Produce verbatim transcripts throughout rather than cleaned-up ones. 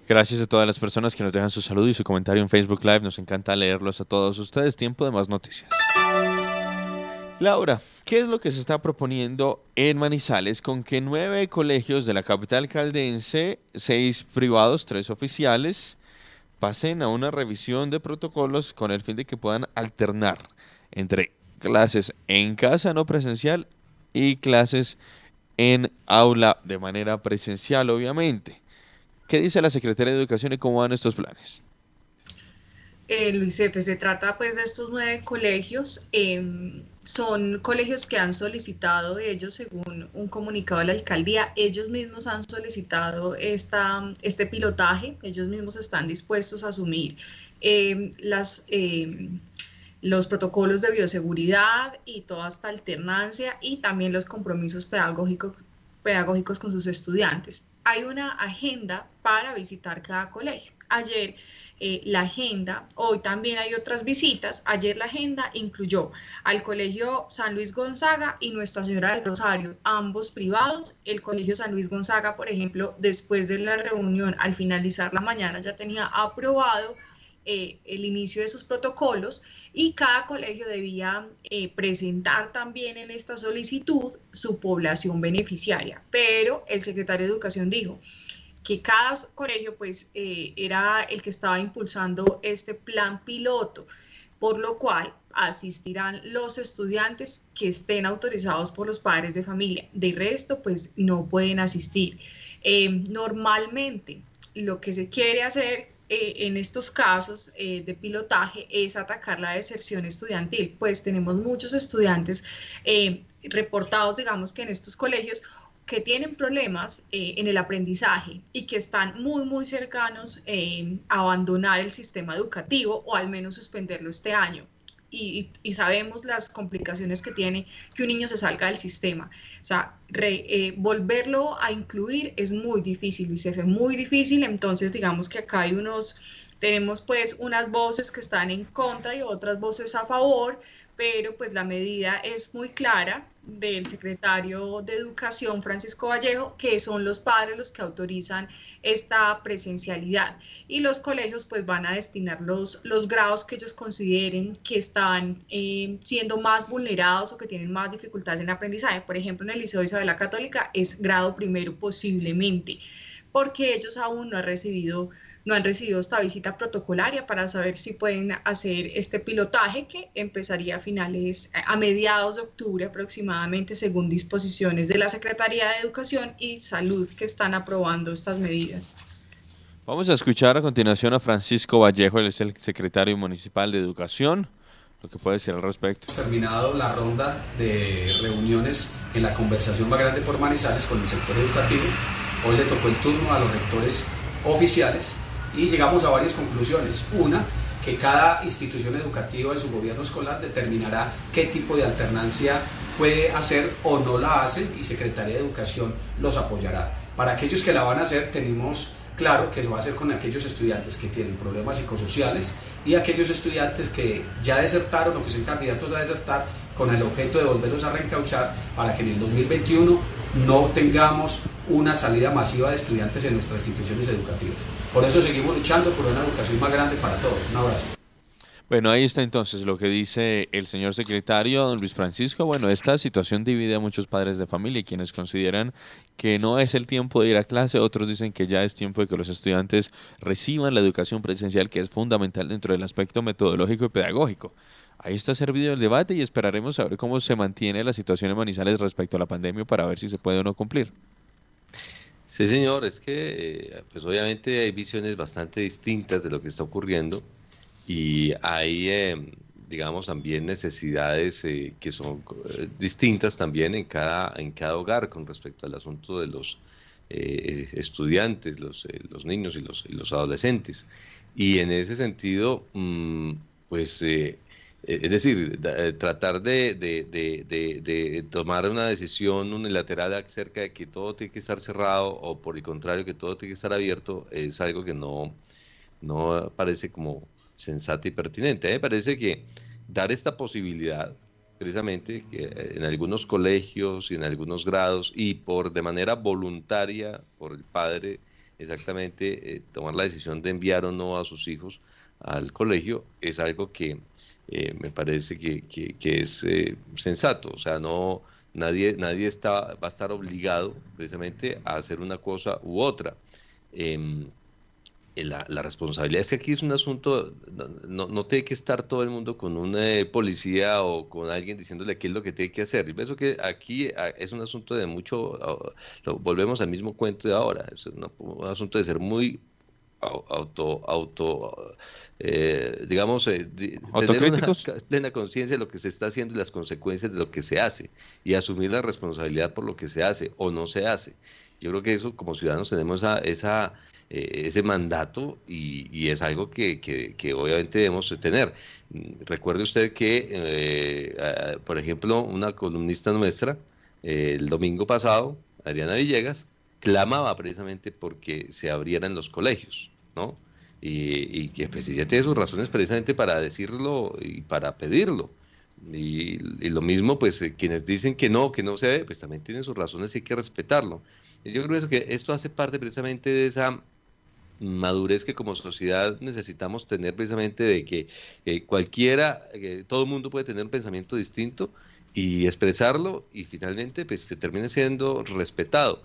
Gracias a todas las personas que nos dejan su saludo y su comentario en Facebook Live. Nos encanta leerlos a todos ustedes. Tiempo de más noticias. Laura, ¿qué es lo que se está proponiendo en Manizales con que nueve colegios de la capital caldense, seis privados, tres oficiales, pasen a una revisión de protocolos con el fin de que puedan alternar entre clases en casa no presencial y clases en aula de manera presencial, obviamente? ¿Qué dice la Secretaría de Educación y cómo van estos planes? Eh, Luis Efe, se trata pues de estos nueve colegios. Eh, son colegios que han solicitado, ellos según un comunicado de la alcaldía, ellos mismos han solicitado esta, este pilotaje, ellos mismos están dispuestos a asumir eh, las, eh, los protocolos de bioseguridad y toda esta alternancia y también los compromisos pedagógicos, pedagógicos con sus estudiantes. Hay una agenda para visitar cada colegio. Ayer eh, la agenda, hoy también hay otras visitas. Ayer la agenda incluyó al Colegio San Luis Gonzaga y Nuestra Señora del Rosario, ambos privados. El Colegio San Luis Gonzaga, por ejemplo, después de la reunión, al finalizar la mañana, ya tenía aprobado eh, el inicio de sus protocolos y cada colegio debía eh, presentar también en esta solicitud su población beneficiaria. Pero el secretario de Educación dijo que cada colegio pues eh, era el que estaba impulsando este plan piloto, por lo cual asistirán los estudiantes que estén autorizados por los padres de familia. De resto, pues no pueden asistir. Eh, normalmente, lo que se quiere hacer eh, en estos casos eh, de pilotaje es atacar la deserción estudiantil, pues tenemos muchos estudiantes eh, reportados, digamos que en estos colegios, que tienen problemas eh, en el aprendizaje y que están muy, muy cercanos eh, a abandonar el sistema educativo o al menos suspenderlo este año. Y, y, sabemos las complicaciones que tiene que un niño se salga del sistema. O sea, re, eh, volverlo a incluir es muy difícil, y se fue muy difícil. Entonces, digamos que acá hay unos, tenemos pues unas voces que están en contra y otras voces a favor, pero pues la medida es muy clara del secretario de Educación, Francisco Vallejo, que son los padres los que autorizan esta presencialidad. Y los colegios pues van a destinar los, los grados que ellos consideren que están eh, siendo más vulnerados o que tienen más dificultades en aprendizaje. Por ejemplo, en el Liceo de Isabel Católica es grado primero posiblemente, porque ellos aún no han recibido no han recibido esta visita protocolaria para saber si pueden hacer este pilotaje que empezaría a finales, a mediados de octubre aproximadamente, según disposiciones de la Secretaría de Educación y Salud que están aprobando estas medidas. Vamos a escuchar a continuación a Francisco Vallejo, él es el secretario municipal de Educación, lo que puede decir al respecto. Hemos terminado la ronda de reuniones en la conversación más grande por Manizales con el sector educativo. Hoy le tocó el turno a los rectores oficiales y llegamos a varias conclusiones. Una, que cada institución educativa en su gobierno escolar determinará qué tipo de alternancia puede hacer o no la hace y Secretaría de Educación los apoyará. Para aquellos que la van a hacer, tenemos claro que se va a hacer con aquellos estudiantes que tienen problemas psicosociales y aquellos estudiantes que ya desertaron o que son candidatos a desertar, con el objeto de volverlos a reencauchar para que en el dos mil veintiuno no tengamos una salida masiva de estudiantes en nuestras instituciones educativas. Por eso seguimos luchando por una educación más grande para todos. Un abrazo. Bueno, ahí está entonces lo que dice el señor secretario, don Luis Francisco. Bueno, esta situación divide a muchos padres de familia, quienes consideran que no es el tiempo de ir a clase, otros dicen que ya es tiempo de que los estudiantes reciban la educación presencial, que es fundamental dentro del aspecto metodológico y pedagógico. Ahí está servido el debate y esperaremos a ver cómo se mantiene la situación en Manizales respecto a la pandemia para ver si se puede o no cumplir. Sí, señor, es que eh, pues obviamente hay visiones bastante distintas de lo que está ocurriendo y hay, eh, digamos, también necesidades eh, que son eh, distintas también en cada, en cada hogar con respecto al asunto de los eh, estudiantes, los, eh, los niños y los, y los adolescentes. Y en ese sentido, mm, pues... eh, eh, es decir, da- eh, tratar de, de, de, de, de tomar una decisión unilateral acerca de que todo tiene que estar cerrado o por el contrario que todo tiene que estar abierto es algo que no, no parece como sensato y pertinente. A mí me parece que dar esta posibilidad, precisamente, que eh, en algunos colegios y en algunos grados y por de manera voluntaria por el padre exactamente eh, tomar la decisión de enviar o no a sus hijos al colegio es algo que eh, me parece que, que, que es eh, sensato. O sea, no, nadie, nadie está, va a estar obligado precisamente a hacer una cosa u otra. Em, la, la responsabilidad es que aquí es un asunto, no, no, no tiene que estar todo el mundo con un eh, policía o con alguien diciéndole qué es lo que tiene que hacer. Yo pienso que aquí a, es un asunto de mucho, a, lo, volvemos al mismo cuento de ahora, es una, un asunto de ser muy au- auto, auto eh, digamos, eh, de- tener una Autocríticos. ca- plena conciencia de lo que se está haciendo y las consecuencias de lo que se hace y asumir la responsabilidad por lo que se hace o no se hace. Yo creo que eso como ciudadanos tenemos esa, esa eh, ese mandato y, y es algo que, que, que obviamente debemos tener. Mm, Recuerde usted que, eh, ah, por ejemplo, una columnista nuestra, eh, el domingo pasado, Adriana Villegas, clamaba precisamente porque se abrieran los colegios, ¿no? Y, y que pues ella tiene sus razones precisamente para decirlo y para pedirlo. Y, y lo mismo, pues eh, quienes dicen que no, que no se debe, pues también tienen sus razones y hay que respetarlo. Y yo creo eso que esto hace parte precisamente de esa madurez que como sociedad necesitamos tener precisamente de que eh, cualquiera, eh, todo el mundo puede tener un pensamiento distinto y expresarlo y finalmente pues se termine siendo respetado.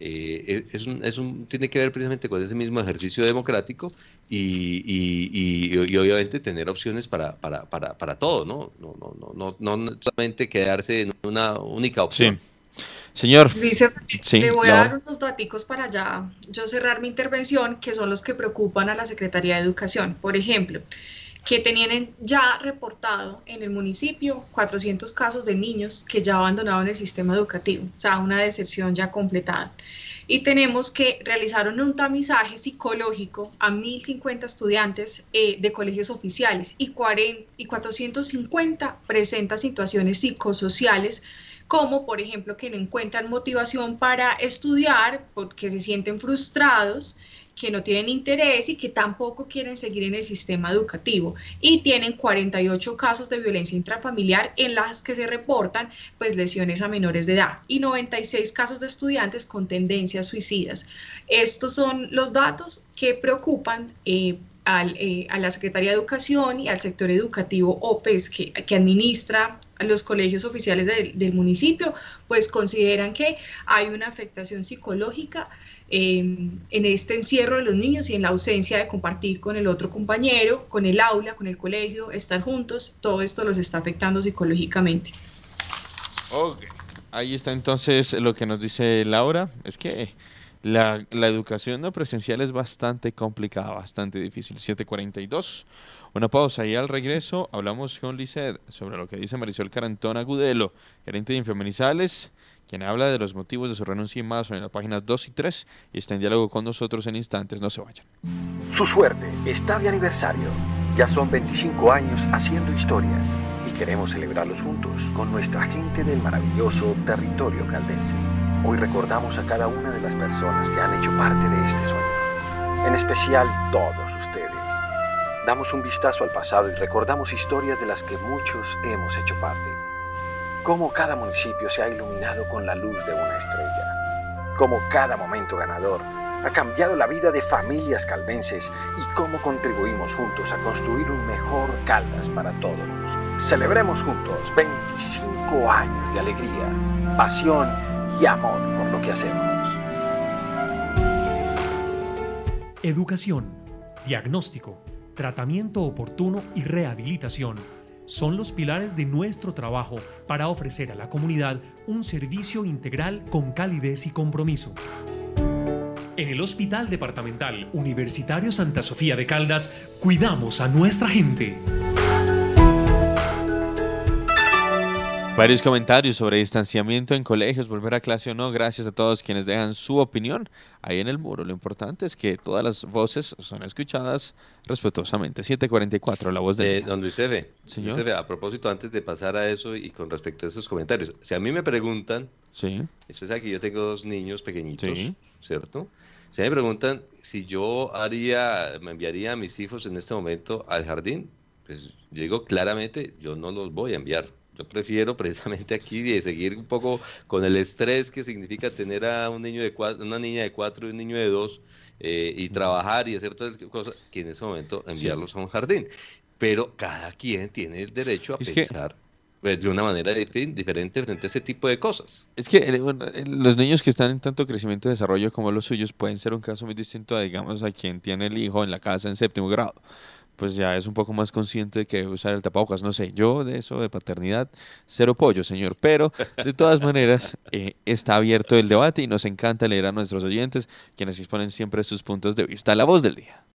Eh, es un, es un, tiene que ver precisamente con ese mismo ejercicio democrático y, y, y, y obviamente tener opciones para, para, para, para todo, ¿no? No, no, no, no, no solamente quedarse en una única Sí. opción. Señor, Dice, le sí, voy a Laura. dar unos daticos para ya yo cerrar mi intervención, que son los que preocupan a la Secretaría de Educación. Por ejemplo, que tenían ya reportado en el municipio cuatrocientos casos de niños que ya abandonaron el sistema educativo, o sea, una deserción ya completada. Y tenemos que realizaron un tamizaje psicológico a mil cincuenta estudiantes eh, de colegios oficiales y, cuarenta, y cuatrocientos cincuenta presentan situaciones psicosociales, como por ejemplo que no encuentran motivación para estudiar porque se sienten frustrados, que no tienen interés y que tampoco quieren seguir en el sistema educativo, y tienen cuarenta y ocho casos de violencia intrafamiliar en las que se reportan pues lesiones a menores de edad y noventa y seis casos de estudiantes con tendencias suicidas. Estos son los datos que preocupan eh, al, eh, a la Secretaría de Educación y al sector educativo O P E S que, que administra los colegios oficiales de, del municipio, pues consideran que hay una afectación psicológica eh, en este encierro de los niños y en la ausencia de compartir con el otro compañero, con el aula, con el colegio, estar juntos. Todo esto los está afectando psicológicamente. Ok. Ahí está entonces lo que nos dice Laura. Es que la, la educación no presencial es bastante complicada, bastante difícil. siete cuarenta y dos. Una pausa y al regreso hablamos con Lisset sobre lo que dice Marisol Carantón Agudelo, gerente de Infemenizales, quien habla de los motivos de su renuncia y más en las páginas dos y tres y está en diálogo con nosotros en instantes. No se vayan. Su suerte está de aniversario. Ya son veinticinco años haciendo historia y queremos celebrarlos juntos con nuestra gente del maravilloso territorio caldense. Hoy recordamos a cada una de las personas que han hecho parte de este sueño, en especial todos ustedes. Damos un vistazo al pasado y recordamos historias de las que muchos hemos hecho parte. Cómo cada municipio se ha iluminado con la luz de una estrella. Cómo cada momento ganador ha cambiado la vida de familias caldenses y cómo contribuimos juntos a construir un mejor Caldas para todos. Celebremos juntos veinticinco años de alegría, pasión y amor por lo que hacemos. Educación, diagnóstico, tratamiento oportuno y rehabilitación son los pilares de nuestro trabajo para ofrecer a la comunidad un servicio integral con calidez y compromiso. En el Hospital Departamental Universitario Santa Sofía de Caldas, cuidamos a nuestra gente. Varios comentarios sobre distanciamiento en colegios, volver a clase o no. Gracias a todos quienes dejan su opinión ahí en el muro. Lo importante es que todas las voces son escuchadas respetuosamente. siete cuarenta y cuatro, la voz de Eh, don Luis Efe, Señor. Luis Efe, a propósito, antes de pasar a eso y con respecto a esos comentarios, si a mí me preguntan, Sí, usted sabe que yo tengo dos niños pequeñitos, Sí. ¿cierto? Si me preguntan si yo haría, me enviaría a mis hijos en este momento al jardín, pues yo digo claramente, yo no los voy a enviar. Yo prefiero precisamente aquí de seguir un poco con el estrés que significa tener a un niño de cuatro, una niña de cuatro y un niño de dos, eh, y trabajar y hacer todas las cosas, que en ese momento enviarlos sí. a un jardín. Pero cada quien tiene el derecho a es pensar que... pues, de una manera diferente frente a ese tipo de cosas. Es que bueno, los niños que están en tanto crecimiento y desarrollo como los suyos pueden ser un caso muy distinto a, digamos, a quien tiene el hijo en la casa en séptimo grado. Pues ya es un poco más consciente de que debe usar el tapabocas. No sé, yo de eso de paternidad, cero pollo, señor. Pero de todas maneras, eh, está abierto el debate y nos encanta leer a nuestros oyentes, quienes exponen siempre sus puntos de vista. La voz del día.